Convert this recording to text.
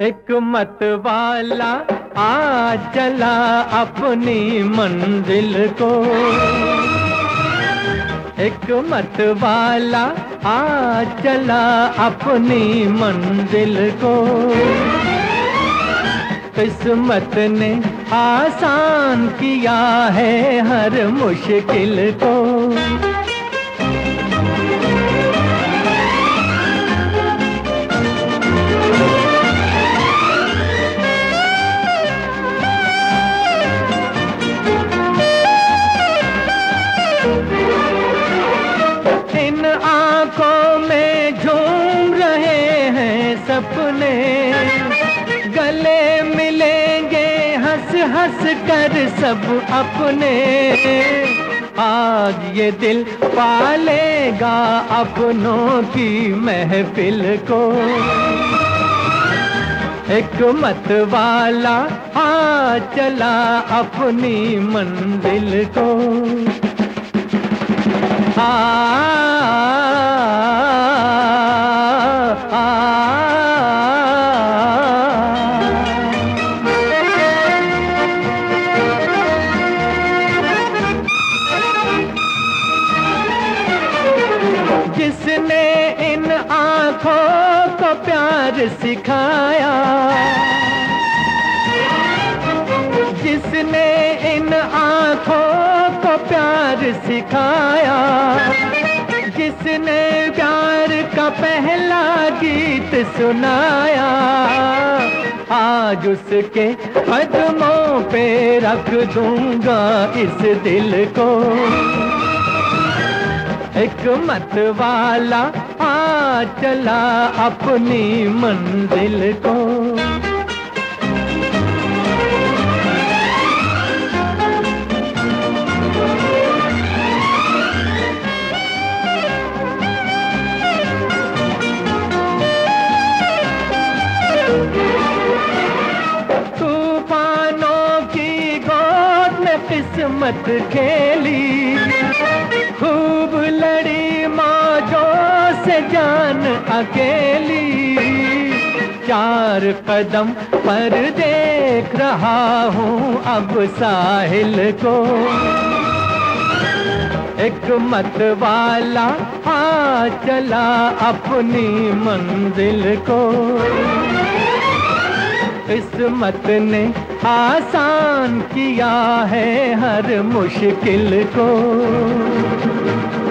एक मत वाला आ चला अपनी मंजिल को, एक मत वाला आ चला अपनी मंजिल को। किस्मत ने आसान किया है हर मुश्किल को। इन आंखों में झूम रहे हैं सपने, गले मिलेंगे हंस हंस कर सब अपने। आज ये दिल पालेगा अपनों की महफिल को। एक मत वाला आ चला अपनी मंजिल को। जिसने इन आँखों को प्यार सिखाया, जिसने इन आँखों को प्यार सिखाया, जिसने प्यार का पहला गीत सुनाया, आज उसके कदमों पे रख दूंगा इस दिल को। एक मत वाला आ चला अपनी मंजिल को। तूफानों की गोद में किस्मत खेली, खूब लड़ी मौजों से जान अकेली। चार कदम पर देख रहा हूँ अब साहिल को। एक मत वाला आ चला अपनी मंजिल को। किस्मत ने आसान किया है हर मुश्किल को।